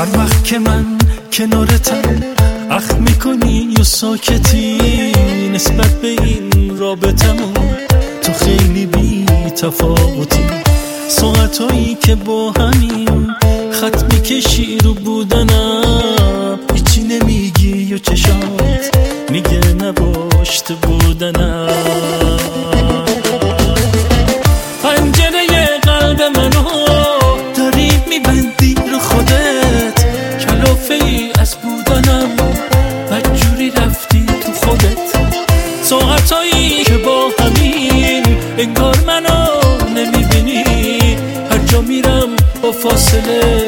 هر وقت که من کنارتم اخم میکنی یا ساکتی نسبت به این رابطمون تو خیلی بی تفاوتی ساعتایی که با همین خط میکشی رو بودنم هیچی نمیگی یا چشات میگه نباشت بودنم پنجره قلب منو داری میبندی رو خودت کلافه ای از بودنم بدجوری رفتی تو خودت ساعتایی که با همین انگار منو نمیبینی هر جا میرم با فاصله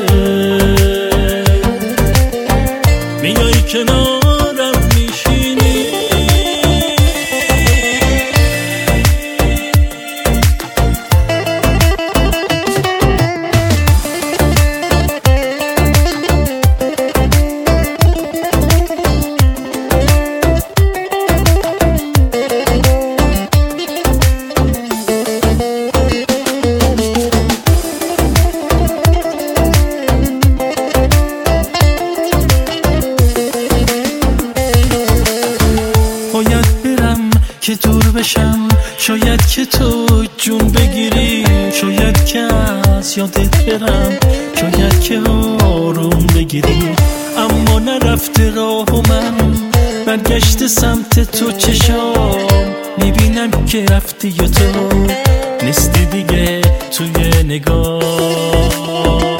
میای کنارم میشینی که دور بشم شاید که تو جون بگیری شاید که از یادت برم شاید که آروم بگیری اما نرفته راه و من برگشت سمت تو چشام میبینم که رفتی یا تو نیستی دیگه توی نگاه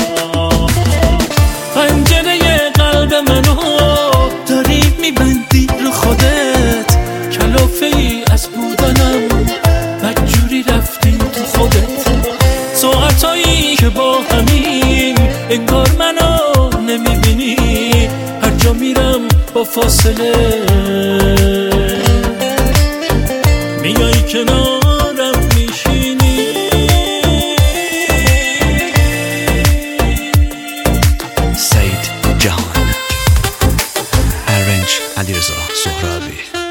پنجره قلب منو داری میبندی رو خودت کلافه ای از بودنم بدجوری رفتی تو خودت ساعتایی که با همین انگار منو نمیبینی هر جا میرم با فاصله میای کنارم میشینی سعید جهان، ارنج علیرضا سهرابی.